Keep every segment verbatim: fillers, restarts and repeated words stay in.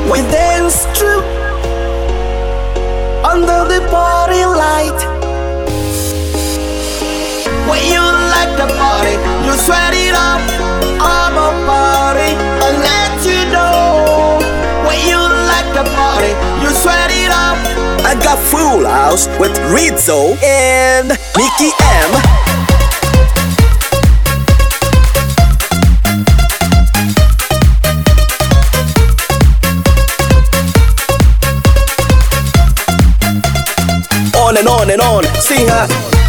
We dance through under the party light. When you like the party, you sweat it up. I'm a party, I'll let you know. When you like the party, you sweat it up. I got Full House with Rizzo and Nicky M. On and on and on, sing her.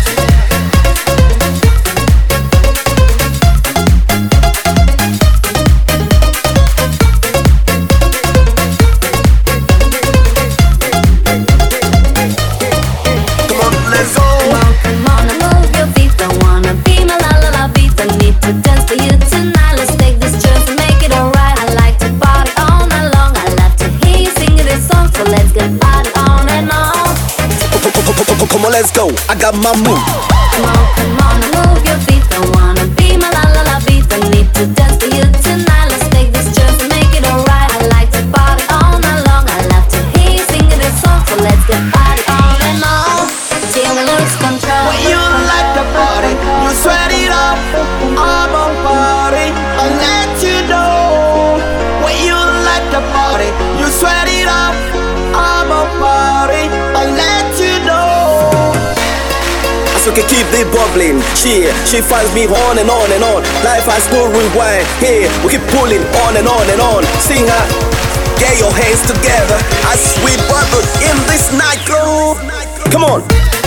Come on, let's go. Come on, come on, and move your feet. Don't wanna be my la la la beat. I need to dance for you tonight. Let's take this chance and make it alright. I like to party all night long. I love to hear you singing this song, so let's get party on and on. Come on, let's go. I got my move. Come on, come on, and move your feet. Don't wanna be my la la la beat. I need to dance for you tonight. Let's take this chance and make it alright. I like to party all night long. I love to hear you singing this song, so let's get party on and on till we lose control. When you like the party, you sweat it up. I'm a party, I'll let you know. When you like the party, you sweat it up. I'm a party, I'll let you know. So can keep it bubbling, she, she finds me on and on and on. Life has no rewind, hey, we keep pulling on and on and on. Sing her, get your hands together as we bubble in this night groove. Come on.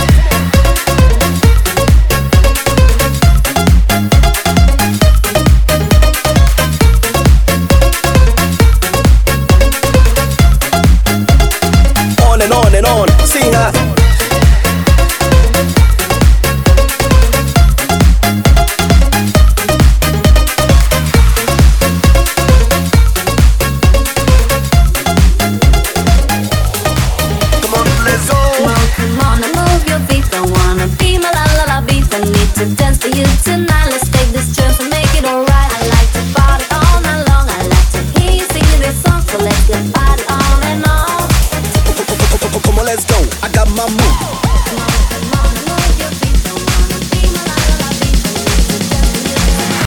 On and on and on, sing her. Come on, let's go. Come on, come on, and move your feet. Don't wanna be my la la la beat. I need to dance for you tonight.